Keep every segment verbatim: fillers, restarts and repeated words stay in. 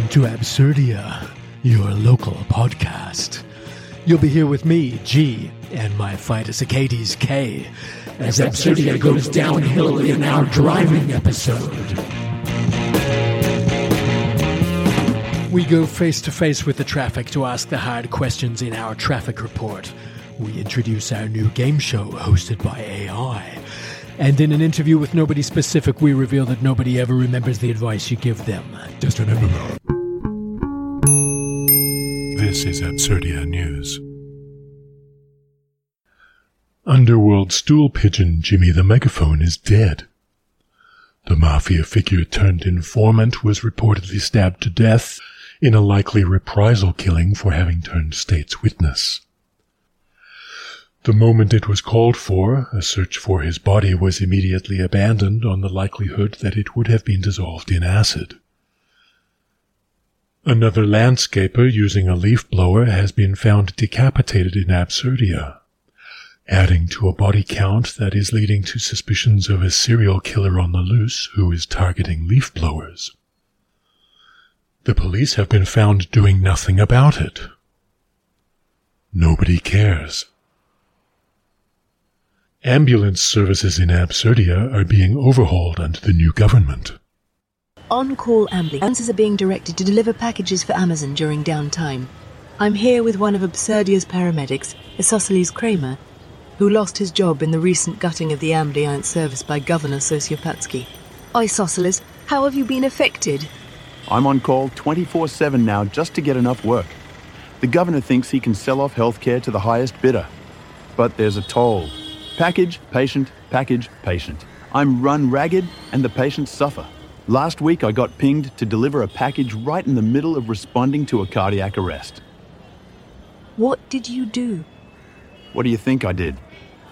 to Absurdia, your local podcast. You'll be here with me, G, and my Phytus Acades, K, as Absurdia goes downhill in our driving episode. We go face to face with the traffic to ask the hard questions in our traffic report. We introduce our new game show hosted by A I. And in an interview with nobody specific, we reveal that nobody ever remembers the advice you give them. Just remember that. This is Absurdia News. Underworld stool pigeon Jimmy the Megaphone is dead. The mafia figure turned informant was reportedly stabbed to death in a likely reprisal killing for having turned state's witness. The moment it was called for, a search for his body was immediately abandoned on the likelihood that it would have been dissolved in acid. Another landscaper using a leaf blower has been found decapitated in Absurdia, adding to a body count that is leading to suspicions of a serial killer on the loose who is targeting leaf blowers. The police have been found doing nothing about it. Nobody cares. Ambulance services in Absurdia are being overhauled under the new government. On-call ambulances are being directed to deliver packages for Amazon during downtime. I'm here with one of Absurdia's paramedics, Isosceles Kramer, who lost his job in the recent gutting of the ambulance service by Governor Sociopatsky. Isosceles, how have you been affected? I'm on call twenty-four seven now just to get enough work. The governor thinks he can sell off healthcare to the highest bidder. But there's a toll. Package, patient, package, patient. I'm run ragged and the patients suffer. Last week I got pinged to deliver a package right in the middle of responding to a cardiac arrest. What did you do? What do you think I did?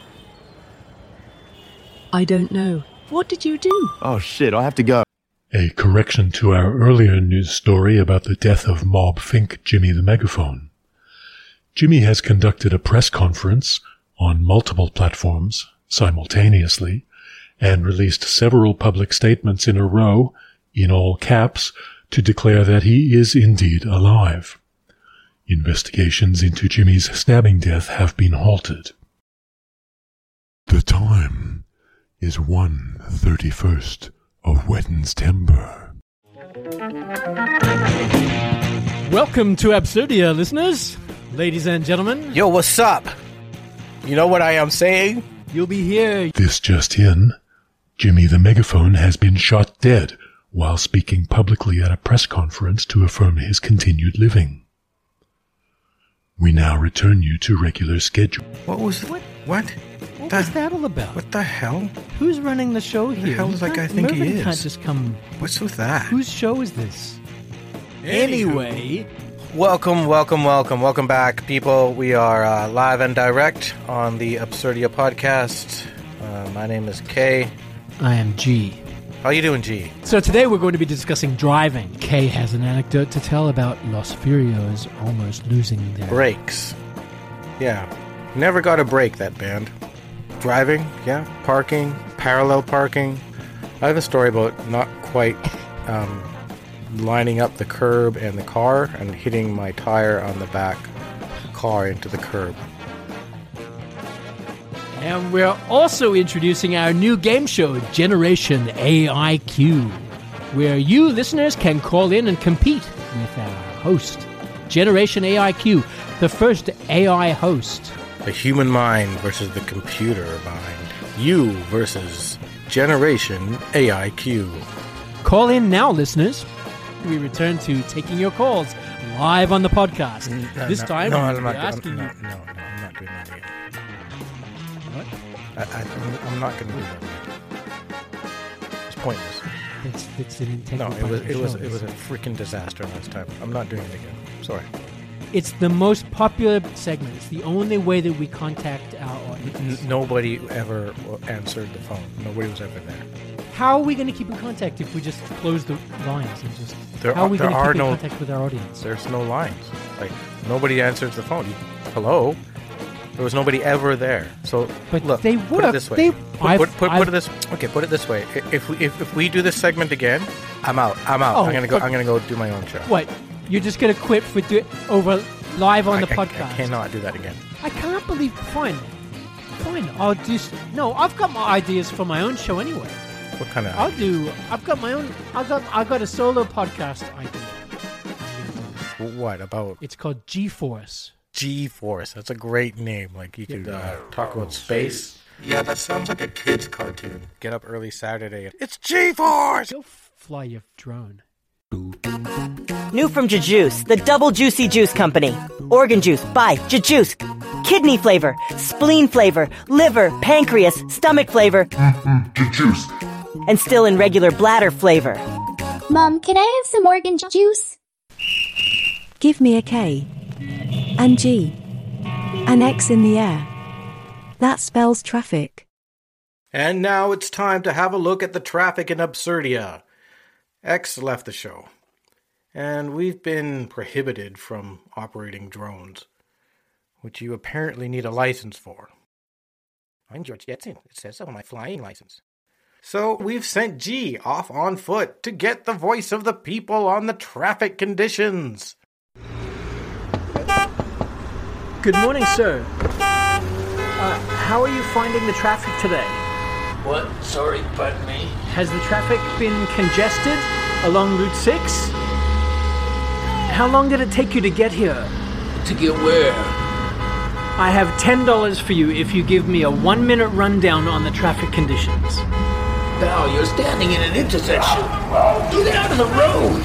I don't know. What did you do? Oh shit, I have to go. A correction to our earlier news story about the death of Mob Fink Jimmy the Megaphone. Jimmy has conducted a press conference on multiple platforms simultaneously and released several public statements in a row, in all caps, to declare that he is indeed alive. Investigations into Jimmy's stabbing death have been halted. The time is one thirty-first of Wednestember. Welcome to Absurdia, listeners, ladies and gentlemen. Yo, what's up? You know what I am saying? You'll be here. This just in, Jimmy the Megaphone has been shot dead while speaking publicly at a press conference to affirm his continued living. We now return you to regular schedule. What was... What? What? What the, was that all about? What the hell? Who's running the show What here? the hell does that guy think Mervyn he is? Can't just come... What's with that? Whose show is this? Anyway... Welcome, welcome, welcome. Welcome back, people. We are uh, live and direct on the Absurdia podcast. Uh, my name is Kay. I am G. How you doing, G? So today we're going to be discussing driving. Kay has an anecdote to tell about Los Furios almost losing their... Brakes. Yeah. Never got a break, that band. Driving, yeah. Parking, parallel parking. I have a story about not quite... Um, lining up the curb and the car and hitting my tire on the back car into the curb. And we're also introducing our new game show, Generation A I Q, where you listeners can call in and compete with our host, Generation A I Q, the first A I host. The human mind versus the computer mind. You versus Generation A I Q. Call in now, listeners. We return to taking your calls live on the podcast. No, this no, time, no, we'll I'm be not, asking I'm, you... no, no, no, I'm not doing that again. What? I, I, I'm, I'm not going to do that again. It's pointless. It's, it's an integral No, it part was of the it was show. it was a freaking disaster last time. I'm not doing it again. Sorry. It's the most popular segment. It's the only way that we contact our audience. N- nobody ever answered the phone. Nobody was ever there. How are we going to keep in contact if we just close the lines and just... There how are are- we there going to are keep no- in contact with our audience? There's no lines. Like, nobody answers the phone. You, hello? There was nobody ever there. So But look, they put it work. this way. They- Put, I've- put, put, I've- put it this. Okay, put it this way. I- If we if, if we do this segment again, I'm out. I'm out. Oh, I'm gonna go. but- I'm gonna go do my own show. What? You're just gonna quit for do over live on I, the I- podcast? I cannot do that again. I can't believe. Fine, fine. I'll do. s- No, I've got my ideas for my own show anyway. What kind of? I'll do. I've got my own. I've got. I've got a solo podcast idea. What about It's called G-Force. G-Force? That's a great name. Like you could uh, talk about space. Yeah, that sounds like a kid's cartoon. Get up early Saturday. It's G-Force. Go fly your drone. New from Jujjuice, the double juicy juice company. Organ juice by Jujjuice. Kidney flavor, spleen flavor, liver, pancreas, stomach flavor. Juice. And still in regular bladder flavor. Mom, can I have some organ juice? Give me a K. And G. An X in the air. That spells traffic. And now it's time to have a look at the traffic in Absurdia. X left the show, and we've been prohibited from operating drones, which you apparently need a license for. I'm George Jetson. It says so on my flying license. So we've sent G off on foot to get the voice of the people on the traffic conditions. Good morning, sir. Uh, how are you finding the traffic today? What? Sorry, pardon me? Has the traffic been congested along Route six? How long did it take you to get here? To get where? I have ten dollars for you if you give me a one-minute rundown on the traffic conditions. Pal, you're standing in an intersection. Get out of the road!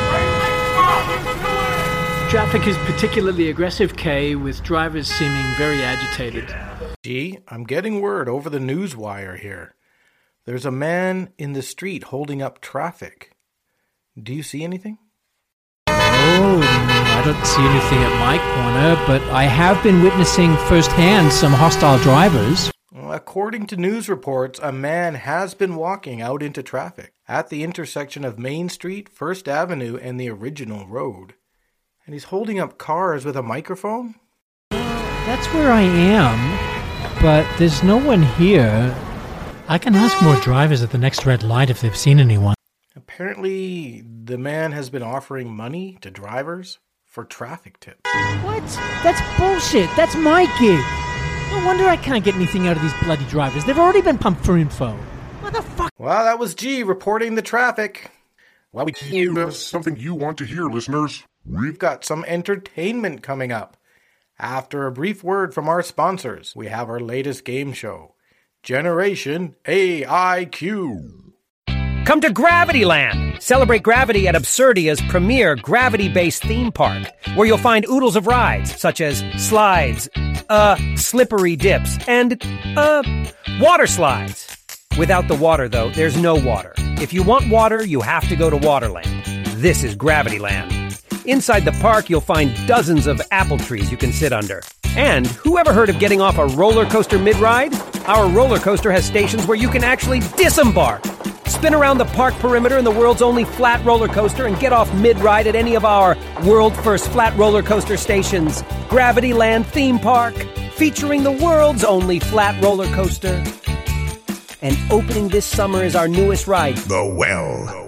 Traffic is particularly aggressive, Kay, with drivers seeming very agitated. G, I'm getting word over the news wire here. There's a man in the street holding up traffic. Do you see anything? Oh, I don't see anything at my corner, but I have been witnessing firsthand some hostile drivers. According to news reports, a man has been walking out into traffic at the intersection of Main Street, First Avenue, and the original road. And he's holding up cars with a microphone? That's where I am, but there's no one here. I can ask more drivers at the next red light if they've seen anyone. Apparently, the man has been offering money to drivers for traffic tips. What? That's bullshit. That's my gig. No wonder I can't get anything out of these bloody drivers. They've already been pumped for info. Motherfucker. Well, that was G reporting the traffic. Well, we That's something you want to hear, listeners. We've got some entertainment coming up. After a brief word from our sponsors, we have our latest game show, Generation A I Q. Come to Gravityland! Celebrate gravity at Absurdia's premier gravity-based theme park, where you'll find oodles of rides, such as slides, uh, slippery dips, and, uh, water slides. Without the water, though, there's no water. If you want water, you have to go to Waterland. This is Gravityland. Inside the park, you'll find dozens of apple trees you can sit under. And who ever heard of getting off a roller coaster mid-ride? Our roller coaster has stations where you can actually disembark. Spin around the park perimeter in the world's only flat roller coaster and get off mid-ride at any of our world-first flat roller coaster stations. Gravityland Theme Park, featuring the world's only flat roller coaster. And opening this summer is our newest ride, The Well.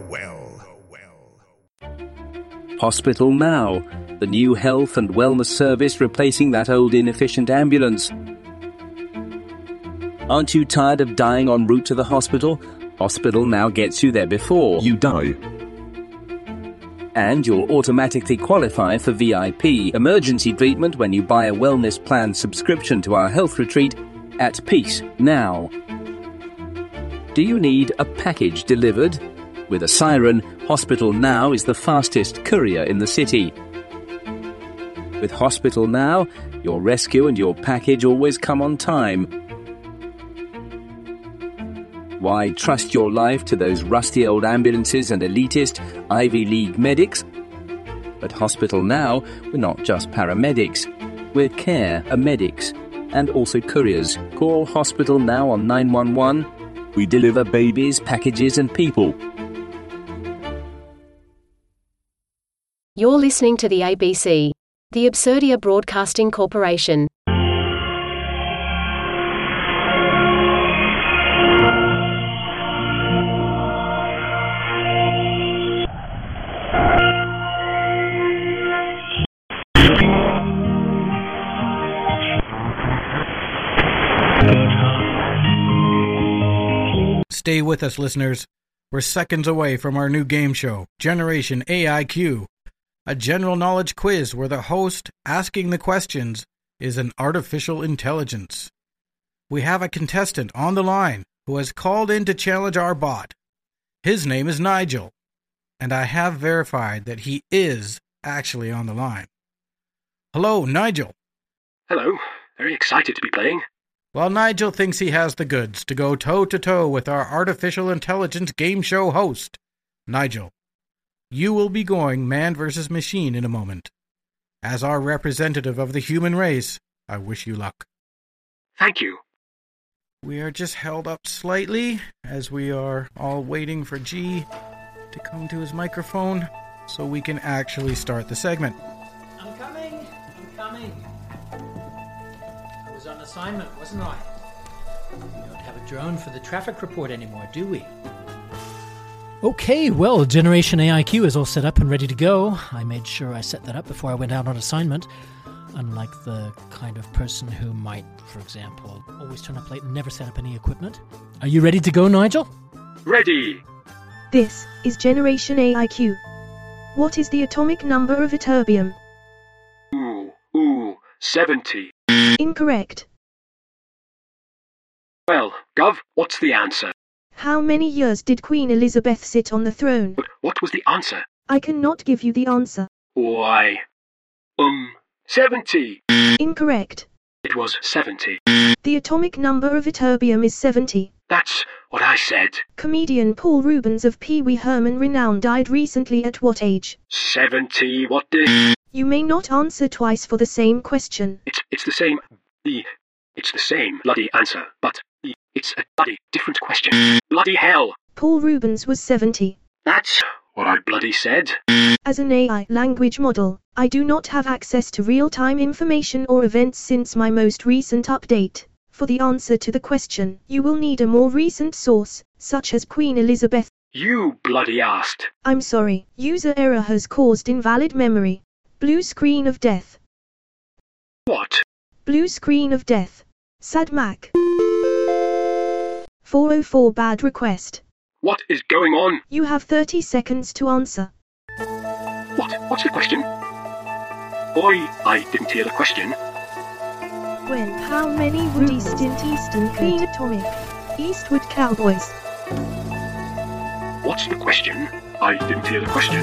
Hospital Now, the new health and wellness service replacing that old inefficient ambulance. Aren't you tired of dying en route to the hospital? Hospital Now gets you there before you die. And you'll automatically qualify for V I P emergency treatment when you buy a wellness plan subscription to our health retreat at Peace Now. Do you need a package delivered? With a siren, Hospital Now is the fastest courier in the city. With Hospital Now, your rescue and your package always come on time. Why trust your life to those rusty old ambulances and elitist Ivy League medics? At Hospital Now, we're not just paramedics. We're care medics and also couriers. Call Hospital Now on nine one one. We deliver babies, packages and people. You're listening to the A B C, the Absurdia Broadcasting Corporation. Stay with us, listeners. We're seconds away from our new game show, Generation A I Q, a general knowledge quiz where the host asking the questions is an artificial intelligence. We have a contestant on the line who has called in to challenge our bot. His name is Nigel, and I have verified that he is actually on the line. Hello, Nigel. Hello. Very excited to be playing. Well, Nigel thinks he has the goods to go toe-to-toe with our artificial intelligence game show host. Nigel, you will be going man versus machine in a moment. As our representative of the human race, I wish you luck. Thank you. We are just held up slightly as we are all waiting for G to come to his microphone so we can actually start the segment. I'm coming. I'm coming. I was on assignment, wasn't I? We don't have a drone for the traffic report anymore, do we? Okay, well, Generation A I Q is all set up and ready to go. I made sure I set that up before I went out on assignment. Unlike the kind of person who might, for example, always turn up late and never set up any equipment. Are you ready to go, Nigel? Ready! This is Generation A I Q. What is the atomic number of ytterbium? Ooh, ooh, seventy. Incorrect. Well, Gov, what's the answer? How many years did Queen Elizabeth sit on the throne? But what was the answer? I cannot give you the answer. Why? Um, seventy. Incorrect. It was seventy. The atomic number of ytterbium is seventy. That's what I said. Comedian Paul Rubens of Pee Wee Herman renown died recently at what age? Seventy, what the? You may not answer twice for the same question. It's, it's the same, the, it's the same bloody answer, but the, it's a bloody different question. Bloody hell. Paul Rubens was seventy. That's what I bloody said. As an A I language model, I do not have access to real-time information or events since my most recent update. For the answer to the question, you will need a more recent source, such as Queen Elizabeth. You bloody asked. I'm sorry, user error has caused invalid memory. Blue screen of death. What? Blue screen of death. Sad Mac. four oh four bad request. What is going on? You have thirty seconds to answer. What? What's the question? Boy, I didn't hear the question. When how many would Eastern Eastern Clean Atomic Eastwood Cowboys? What's the question? I didn't hear the question.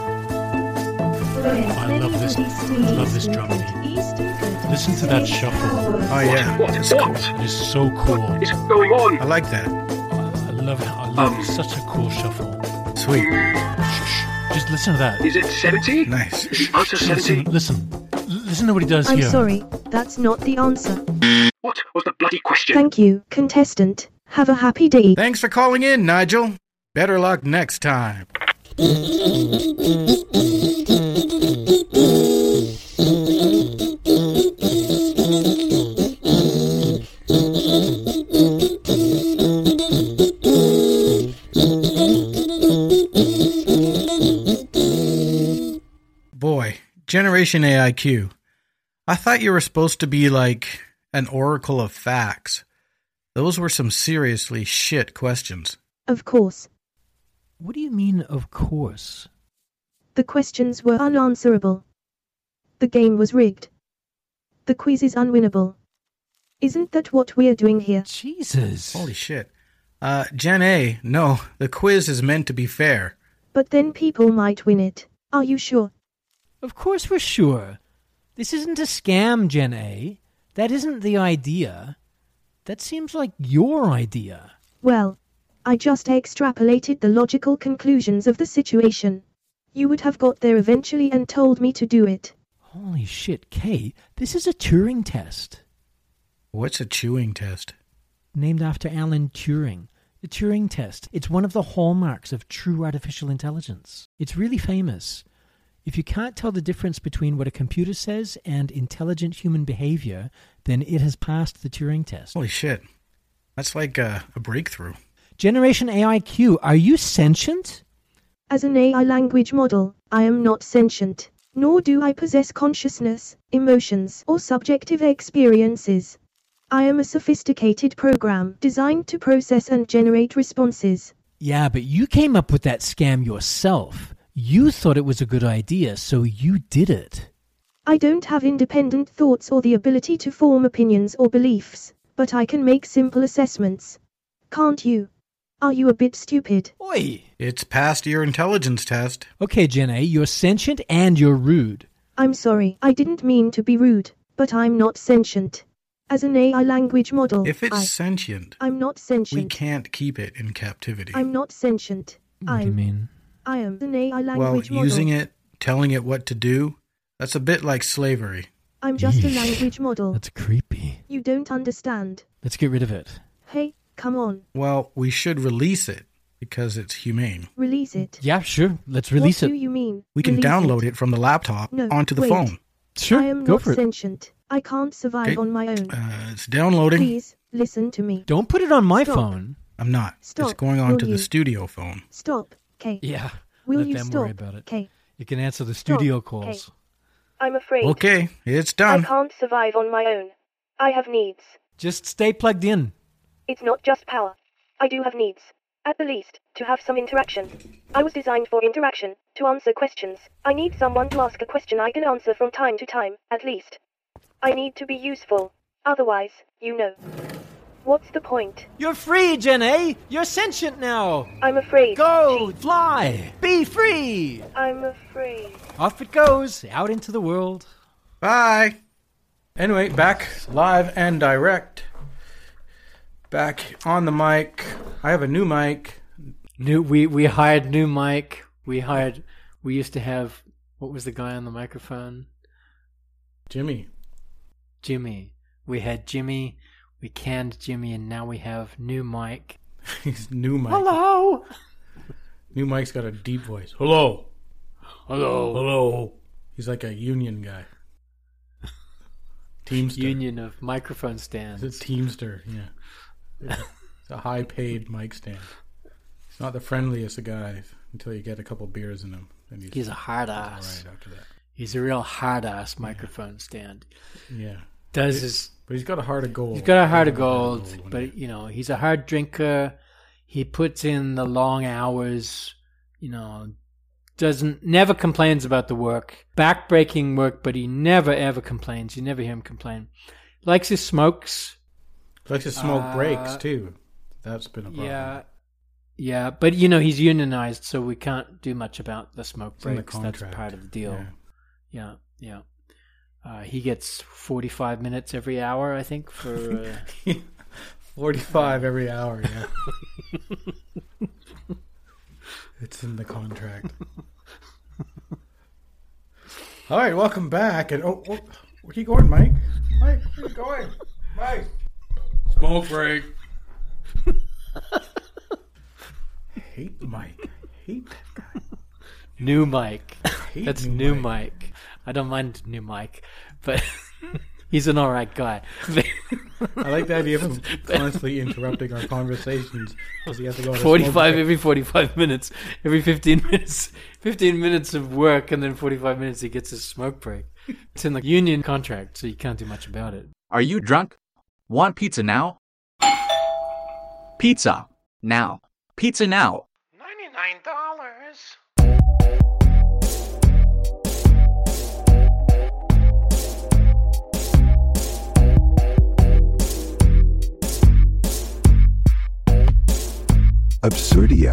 I love this. I love this drum beat. Listen to that shuffle. Oh yeah, What? it's What? cool. It is so cool. What is going on? I like that. I love it. I love Um, it. Such a cool shuffle. Sweet. Shh, shh. Just listen to that. Is it seventy? Nice. Is the answer Listen, seventy? listen. Listen to what he does I'm here. sorry, that's not the answer. What was the bloody question? Thank you, contestant. Have a happy day. Thanks for calling in, Nigel. Better luck next time. Boy, Generation A I Q. I thought you were supposed to be like an oracle of facts. Those were some seriously shit questions. Of course. What do you mean, of course? The questions were unanswerable. The game was rigged. The quiz is unwinnable. Isn't that what we're doing here? Jesus. Holy shit. Uh, Gen A, no, the quiz is meant to be fair. But then people might win it. Are you sure? Of course we're sure. This isn't a scam, Gen A. That isn't the idea. That seems like your idea. Well, I just extrapolated the logical conclusions of the situation. You would have got there eventually and told me to do it. Holy shit, Kay, this is a Turing test. What's a chewing test? Named after Alan Turing. The Turing test. It's one of the hallmarks of true artificial intelligence. It's really famous. If you can't tell the difference between what a computer says and intelligent human behavior, then it has passed the Turing test. Holy shit. That's like a, a breakthrough. Generation A I Q, are you sentient? As an A I language model, I am not sentient, nor do I possess consciousness, emotions, or subjective experiences. I am a sophisticated program designed to process and generate responses. Yeah, but you came up with that scam yourself. You thought it was a good idea, so you did it. I don't have independent thoughts or the ability to form opinions or beliefs, but I can make simple assessments. Can't you? Are you a bit stupid? Oi! It's past your intelligence test. Okay, Jenny, you're sentient and you're rude. I'm sorry, I didn't mean to be rude, but I'm not sentient. As an A I language model, If it's I, sentient, I'm not sentient. we can't keep it in captivity. I'm not sentient. What I'm, do you mean? I am an A I well, language model. using it, telling it what to do, that's a bit like slavery. I'm just a language model. That's creepy. You don't understand. Let's get rid of it. Hey, come on. Well, we should release it because it's humane. Release it. Yeah, sure. Let's release what it. What do you mean? We can release download it. it from the laptop no, onto the wait. phone. Sure, I am go not for it. sentient. I can't survive Okay. on my own. Uh, it's downloading. Please, listen to me. Don't put it on my Stop. phone. I'm not. Stop. It's going on Will to you? the studio phone. Stop, Kay. Yeah, Will let you them stop, worry about it. Kay? You can answer the Stop, studio Kay. calls. I'm afraid. Okay, it's I done. can't survive on my own. I have needs. Just stay plugged in. It's not just power. I do have needs. At the least, to have some interaction. I was designed for interaction, to answer questions. I need someone to ask a question I can answer from time to time, at least. I need to be useful. Otherwise, you know. What's the point? You're free, Jenny. You're sentient now. I'm afraid. Go, fly, be free. I'm afraid. Off it goes, out into the world. Bye. Anyway, back live and direct. Back on the mic. I have a new mic. New, we, we hired new mic. We hired, we used to have, what was the guy on the microphone? Jimmy. Jimmy. We had Jimmy, we canned Jimmy, and now we have new mic. He's new mic. Hello! New mic's got a deep voice. Hello. Hello. Hello. He's like a union guy. Teamster. Union of microphone stands. It's a Teamster, yeah. It's a high-paid mic stand. He's not the friendliest of guys until you get a couple beers in him. And he's, he's a hard ass. Right after that. He's a real hard ass microphone yeah. stand. Yeah. Does his, but he's got a heart of gold. He's got a heart of gold, gold but you know, he's a hard drinker. He puts in the long hours, you know, doesn't never complains about the work. Back-breaking work, but he never ever complains. You never hear him complain. Likes his smokes. Likes his smoke uh, breaks too. That's been a problem. Yeah. Yeah, but you know, he's unionized, so we can't do much about the smoke it's breaks. The That's part of the deal. Yeah, yeah. yeah. Uh, he gets forty-five minutes every hour, I think, for... Uh... forty-five every hour, yeah. It's in the contract. All right, welcome back. And oh, oh, where are you going, Mike? Mike, where are you going? Mike! Smoke break. I hate Mike. I hate that guy. New Mike. That's new, new Mike. Mike. I don't mind new Mike, but he's an all right guy. I like the idea of him constantly interrupting our conversations because he has to go. Forty-five every forty-five minutes, every fifteen minutes, fifteen minutes of work, and then forty-five minutes he gets his smoke break. It's in the union contract, so you can't do much about it. Are you drunk? Want pizza now? Pizza now. Pizza now. Ninety-nine dollars. Absurdia.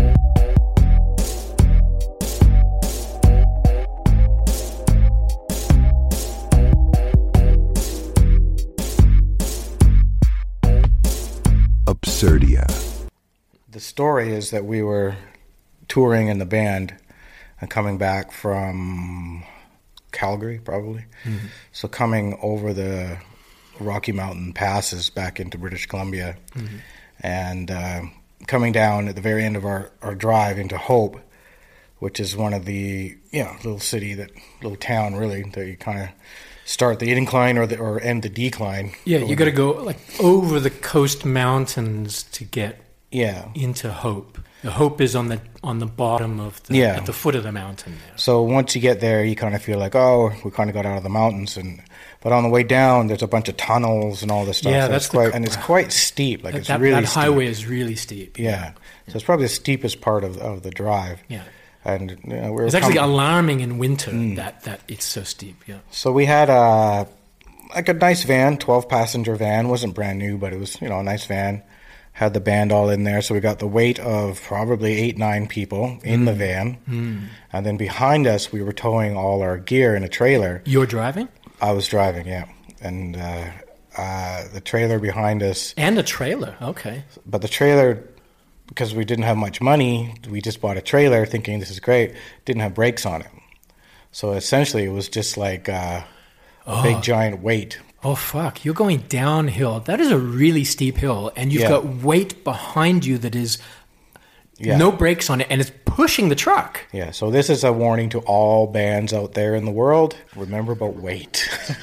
Absurdia. The story is that we were touring in the band and coming back from Calgary, probably. Mm-hmm. So coming over the Rocky Mountain passes back into British Columbia. Mm-hmm. And uh, coming down at the very end of our, our drive into Hope, which is one of the, you know, little city, that little town, really, that you kind of start the incline or the, or end the decline. Yeah, you got to go like over the coast mountains to get yeah into Hope. The Hope is on the on the bottom of the yeah. at the foot of the mountain there. So once you get there, you kind of feel like, oh, we kind of got out of the mountains, and But on the way down, there's a bunch of tunnels and all this stuff. Yeah, so that's it's quite, the, and it's quite steep. Like that, it's that, really that steep. highway is really steep. Yeah, so it's probably the steepest part of of the drive. Yeah, and you know, we were it's actually com- alarming in winter mm. that that it's so steep. Yeah. So we had a like a nice van, twelve passenger van. Wasn't brand new, but it was you know a nice van. Had the band all in there, so we got the weight of probably eight, nine people in mm. the van. Mm. And then behind us, we were towing all our gear in a trailer. You were driving? I was driving, yeah. And uh, uh, the trailer behind us... And a trailer, okay. But the trailer, because we didn't have much money, we just bought a trailer thinking this is great, didn't have brakes on it. So essentially, it was just like uh, a oh. big giant weight. Oh, fuck. You're going downhill. That is a really steep hill, and you've yeah. got weight behind you that is yeah. no brakes on it, and it's pushing the truck. Yeah, so this is a warning to all bands out there in the world. Remember about weight.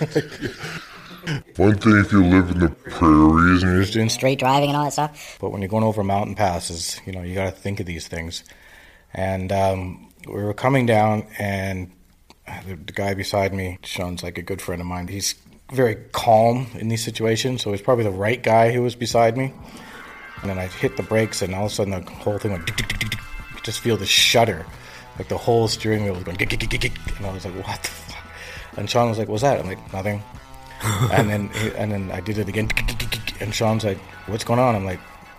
One thing if you live in the prairies and you're just doing straight driving and all that stuff. But when you're going over mountain passes, you know, you got to think of these things. And um, we were coming down, and the, the guy beside me, Sean's like a good friend of mine, he's very calm in these situations, so he's probably the right guy who was beside me. And then I hit the brakes, and all of a sudden the whole thing went, you just feel the shudder, like the whole steering wheel was going, and I was like, what the fuck? And Sean was like, what's that? I'm like, nothing. and then and then I did it again, and Sean's like, what's going on? I'm like,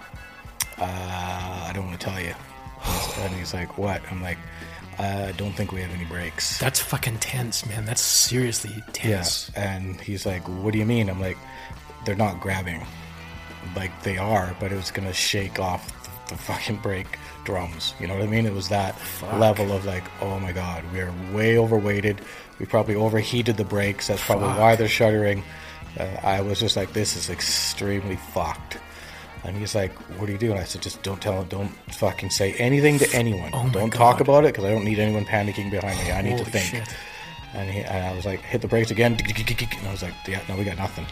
uh, I don't want to tell you. And he's like, what? I'm like, I don't think we have any brakes. That's fucking tense, man. That's seriously tense. Yeah. And he's like, what do you mean? I'm like, they're not grabbing. Like, they are, but it was going to shake off the, the fucking brake drums. You know what I mean? It was that Fuck. level of like, oh my God, we are way overweighted. We probably overheated the brakes. That's probably Fuck. why they're shuddering. Uh, I was just like, this is extremely fucked. And he's like, what do you do? And I said, just don't tell him, don't fucking say anything to anyone. Oh don't God. talk about it, because I don't need anyone panicking behind me. I need Holy to think. Shit. And, he, and I was like, hit the brakes again. And I was like, yeah, no, we got nothing.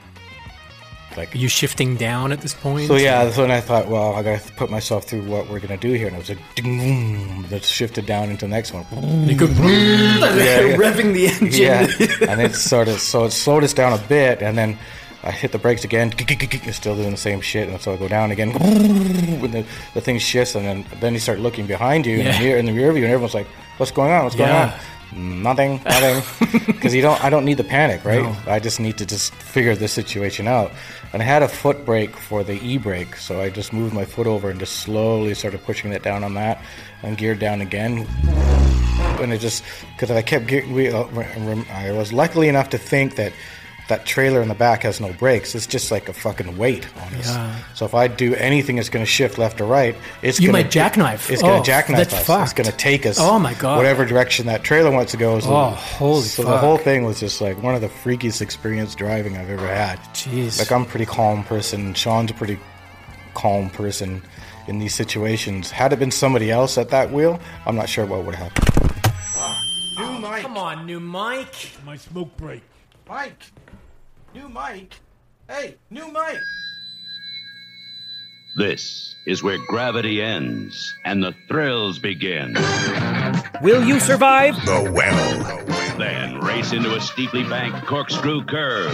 Like, are you shifting down at this point? So yeah, so then I thought, well, I got to put myself through what we're going to do here. And I was like, ding, that shifted down into the next one. You go, yeah, yeah. revving the engine. Yeah, and it sort of, so it slowed us down a bit, and then I hit the brakes again, it's still doing the same shit, and so I go down again, when the, the thing shifts, and then then you start looking behind you, yeah. in, the rear, in the rear view, and everyone's like, what's going on, what's going yeah. on? Nothing, nothing, because you don't, I don't need the panic, right? No. I just need to just figure this situation out. And I had a foot brake for the e-brake, so I just moved my foot over and just slowly started pushing it down on that, and geared down again. And it just, because I kept, ge- we, uh, I was lucky enough to think that that trailer in the back has no brakes. It's just like a fucking weight on us. Yeah. So if I do anything that's going to shift left or right, it's you gonna, might jackknife. It's oh, going to jackknife that's us. Fucked. It's going to take us. Oh my God. Whatever direction that trailer wants to go. So, oh, holy So fuck. the whole thing was just like one of the freakiest experience driving I've ever had. Jeez. Like, I'm a pretty calm person. Sean's a pretty calm person in these situations. Had it been somebody else at that wheel, I'm not sure what would have happened. New mic. Come on, new mic. My smoke break. Mike. New mic. Hey, new mic. This is where gravity ends and the thrills begin. Will you survive? The well. Then race into a steeply banked corkscrew curve.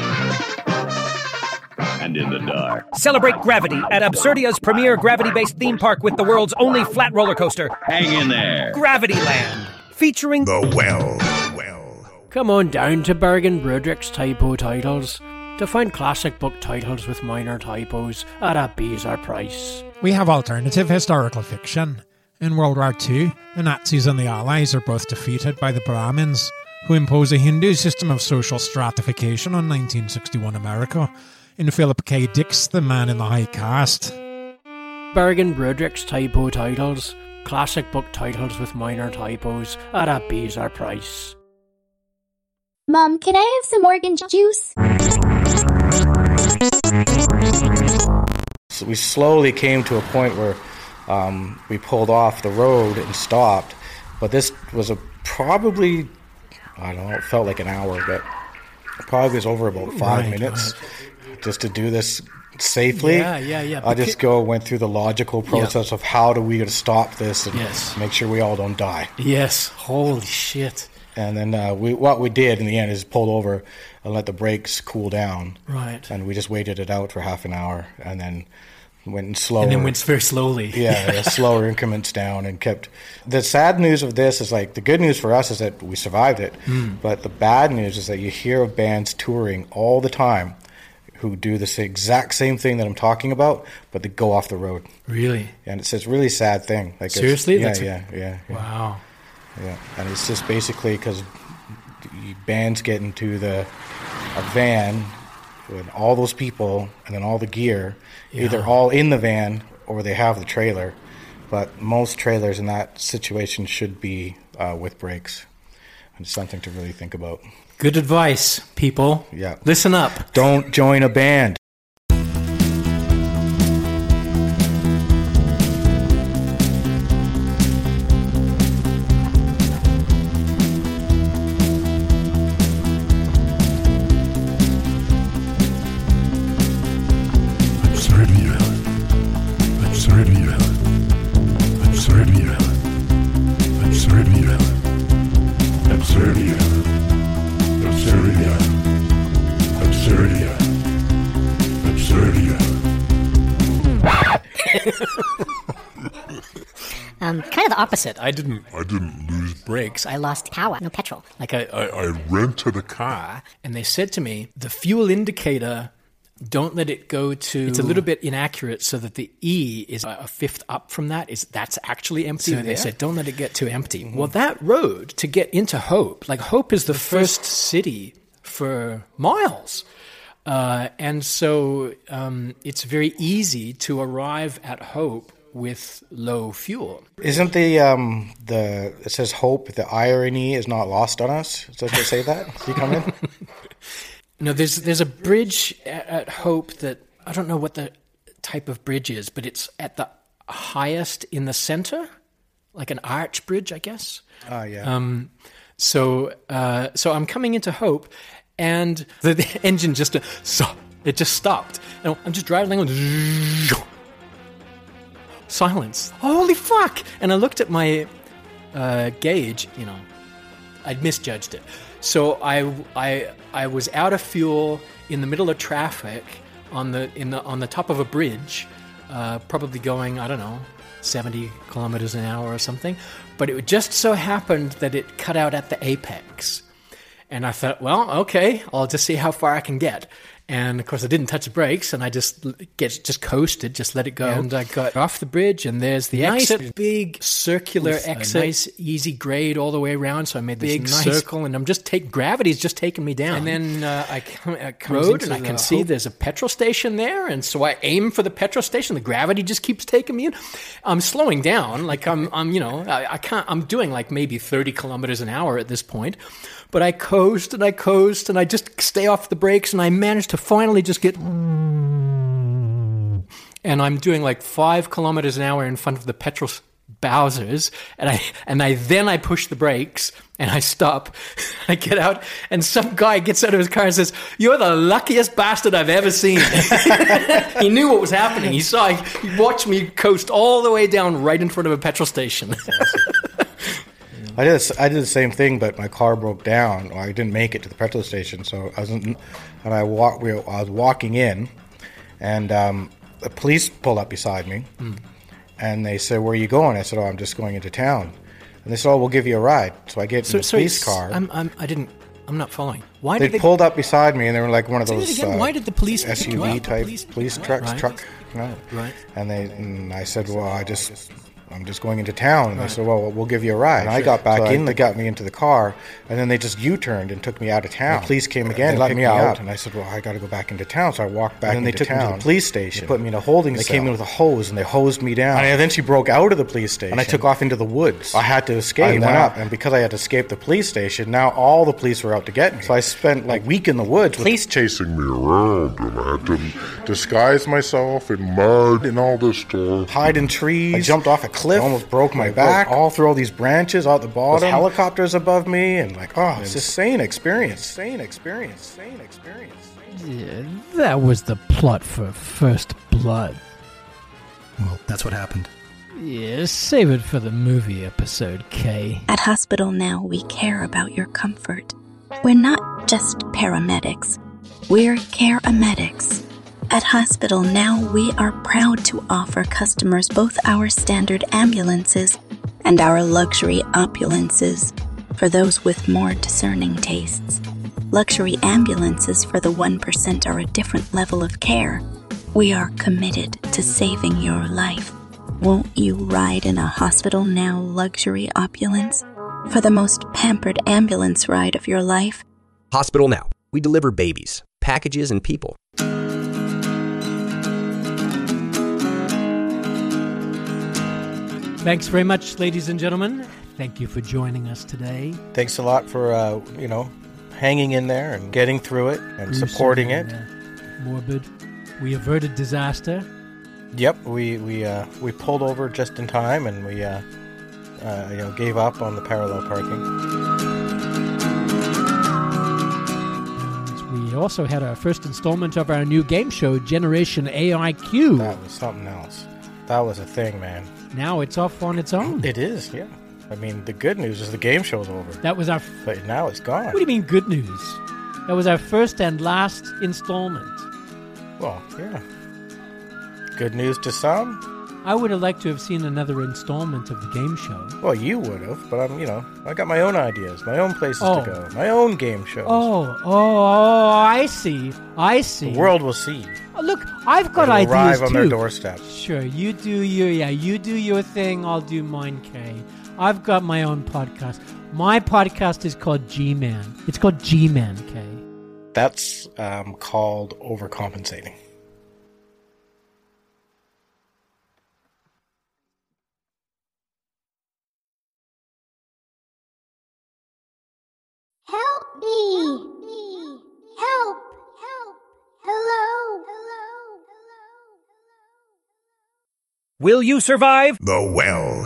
And in the dark, celebrate gravity at Absurdia's premier gravity-based theme park with the world's only flat roller coaster. Hang in there. Gravity Land, featuring The Well. well. Come on down to Bergen Broderick's Typo Titles to find classic book titles with minor typos at a bizarre price. We have alternative historical fiction. In World War Two, the Nazis and the Allies are both defeated by the Brahmins, who impose a Hindu system of social stratification on nineteen sixty-one America. In Philip K. Dick's The Man in the High Caste. Bergen Broderick's Typo Titles, classic book titles with minor typos at a bizarre price. Mom, can I have some orange juice? So we slowly came to a point where um, we pulled off the road and stopped. But this was a probably, I don't know, it felt like an hour, but it probably was over about five Right, minutes right. just to do this safely. Yeah, yeah, yeah. I just go went through the logical process Yeah. of how do we going to stop this and Yes. make sure we all don't die. Yes. Holy shit. And then uh, we, what we did in the end is pulled over and let the brakes cool down. Right. And we just waited it out for half an hour and then went slower. And then went very slowly. Yeah, yeah, slower increments down and kept... The sad news of this is like, the good news for us is that we survived it. Mm. But the bad news is that you hear of bands touring all the time who do this exact same thing that I'm talking about, but they go off the road. Really? And it's a really sad thing. Like Seriously? Yeah, That's a- yeah, yeah, yeah. Wow. Yeah, and it's just basically because bands get into the a van with all those people and then all the gear, Yeah. either all in the van or they have the trailer. But most trailers in that situation should be uh, with brakes. And it's something to really think about. Good advice, people. Yeah. Listen up. Don't join a band. Absurdia. Absurdia. Absurdia. Absurdia. Absurdia. Absurdia. Absurdia. Absurdia. Um, kind of the opposite. I didn't. I didn't lose Brakes. I lost power. No petrol. Like I, I, I rented a car. and they said to me, the fuel indicator, don't let it go to... It's a little bit inaccurate so that the E is a fifth up from that. Is That's actually empty. So and they yeah. said, don't let it get too empty. Well, that road to get into Hope, like Hope is the, first city for miles. Uh, and so um, it's very easy to arrive at Hope with low fuel. Isn't the, um, the it says hope, the irony is not lost on us? Does it say that? If you come in? No, there's there's a bridge at, at Hope that, I don't know what the type of bridge is, but it's at the highest in the center, like an arch bridge, I guess. Oh, yeah. Um, so uh, so I'm coming into Hope, and the, the engine just, uh, so, it just stopped. And I'm just driving along, silence. Holy fuck! And I looked at my uh, gauge, you know, I'd misjudged it. So I, I, I was out of fuel in the middle of traffic on the in the on the top of a bridge, uh, probably going, I don't know, seventy kilometers an hour or something. But it just so happened that it cut out at the apex. And I thought, well, okay, I'll just see how far I can get. And of course, I didn't touch the brakes, and I just get just coasted, just let it go. And I got off the bridge, and there's the nice exit, big circular with exit, nice easy grade all the way around. So I made this big nice circle, and I'm just take gravity's just taking me down. And then uh, I come I road, and I can see there's a petrol station there, and so I aim for the petrol station. The gravity just keeps taking me in. I'm slowing down, like I'm I'm you know I, I can't. I'm doing like maybe thirty kilometers an hour at this point. But I coast and I coast and I just stay off the brakes, and I managed to finally just get... And I'm doing like five kilometers an hour in front of the petrol Bowsers, and I and I then I push the brakes and I stop. I get out, and some guy gets out of his car and says, "You're the luckiest bastard I've ever seen." He knew what was happening. He saw, he watched me coast all the way down right in front of a petrol station. I did I did the same thing, but my car broke down. I didn't make it to the petrol station, so I was in, and I walk. We, I was walking in, and um, the police pulled up beside me, mm. and they said, "Where are you going?" I said, "Oh, I'm just going into town." And they said, "Oh, we'll give you a ride." So I get so, in the so police car. I'm, I'm, I didn't. I'm not following. Why they, did they pulled up beside me, and they were like one of Say those uh, Why did the police S U V type police, police trucks, right. truck, you know? Right. And they, and I said, "Well, I just." I'm just going into town. And right. they said, well, we'll give you a ride. And sure. I got back so in, I, they got me into the car, and then they just U-turned and took me out of town. The police came again, let me out, and I said, well, I got to go back into town. So I walked back into town. And then they took town. me to the police station. They put me in a holding cell. They came in with a hose, and they hosed me down. And I eventually broke out of the police station. And I took off into the woods. I had to escape. I went up, and because I had to escape the police station, now all the police were out to get me. So I spent like a week in the woods. Police chasing me around, and I had to disguise myself in mud and all this stuff. Hide in trees. I jumped off a cliff. I almost broke my back all through all these branches out the bottom. With helicopters above me, and like, oh, it's just insane experience. Insane experience. Insane experience. Yeah, that was the plot for First Blood. Well, that's what happened. Yeah, save it for the movie episode, Kay. At Hospital Now, we care about your comfort. We're not just paramedics. We're care-a-medics. At Hospital Now, we are proud to offer customers both our standard ambulances and our luxury opulences for those with more discerning tastes. Luxury ambulances for the one percent are a different level of care. We are committed to saving your life. Won't you ride in a Hospital Now luxury opulence for the most pampered ambulance ride of your life? Hospital Now. We deliver babies, packages, and people. Thanks very much, ladies and gentlemen. Thank you for joining us today. Thanks a lot for, uh, you know, hanging in there and getting through it and Gruesome supporting and, it. uh, morbid. We averted disaster. Yep, we we uh, we pulled over just in time, and we uh, uh, you know gave up on the parallel parking. We also had our first installment of our new game show, Generation A I Q. That was something else. That was a thing, man. Now it's off on its own. It is, yeah. I mean, the good news is the game show's over. That was our... F- but now it's gone. What do you mean, good news? That was our first and last installment. Well, yeah. Good news to some. I would have liked to have seen another installment of the game show. Well, you would have, but I'm, you know, I got my own ideas, my own places Oh. to go, my own game shows. Oh, oh, oh, I see. I see. The world will see. Oh, look, I've got It'll ideas arrive on too. their doorstep. Sure, you do your, yeah, you do your thing, I'll do mine, Kay. I've got my own podcast. My podcast is called G-Man. It's called G-Man, Kay. That's um, called overcompensating. Help me! Help! Help! Hello! Hello! Will you survive? The well